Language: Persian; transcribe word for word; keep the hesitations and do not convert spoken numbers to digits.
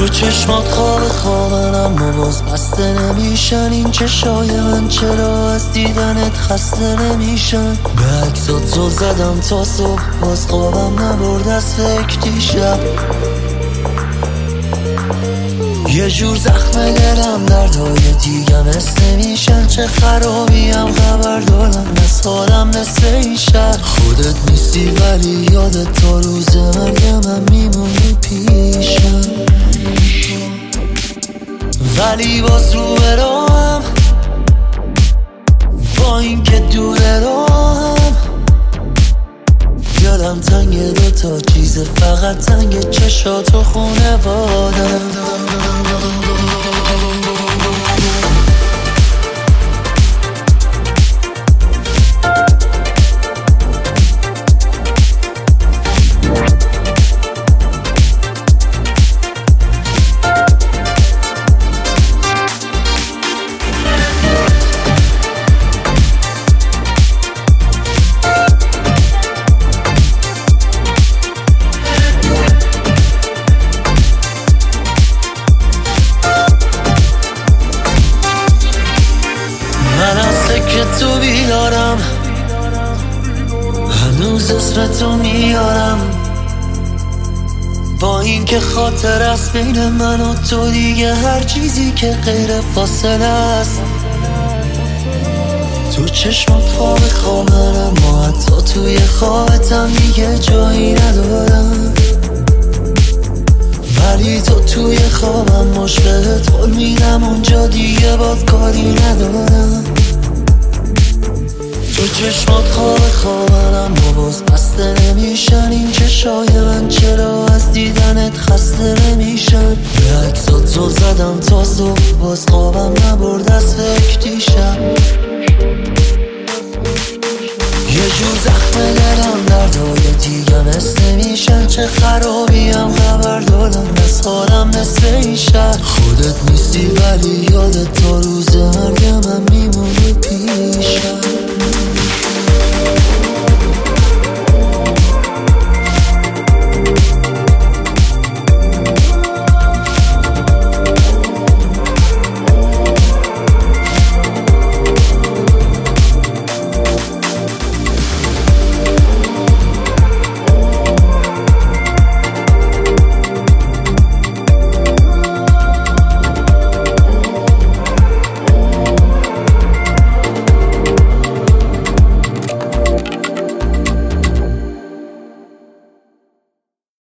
تو چشمات خواب خوابن اما باز بسته نمیشن این چشای من، چرا از دیدنت خسته نمیشن؟ به عکسات زل زدم تا صبح باز خوابم نبرد از فکر دیشب. یه جور زخم دلم دردهای دیگه مثل نمیشن، چه خرابیم خبر دارم از حالم مثل این شهر. خودت نیستی ولی یادت تا روز مرگ من میمونی پیشم، ولی باز رو براهم با این که دور راهم. دلم تنگ دوتا چیزه فقط تنگ چشات و خونوادم. که تو بیدارم هنوز اسمتو میارم، با این که خاطر است بین من و تو دیگه هر چیزی که غیر فاصله است. تو چشمات خواب خوابن اما حتی توی خوابتم دیگه جایی ندارم، ولی تو توی خوابم مشبهت قول میدم اونجا دیگه باد کاری ندارم. تو چشمات خواب خوابن اما باز بسته نمیشن این چشای من، چرا از دیدنت خسته نمیشن؟ به عکسات زل زدم تا صبح باز خوابم نبرد از فکر دیشب. یه جور زخم دلم دردهای دیگه مثل نمیشن، چه خرابیم خبر دارم از حالم مثل این شهر. خودت نیستی ولی یادت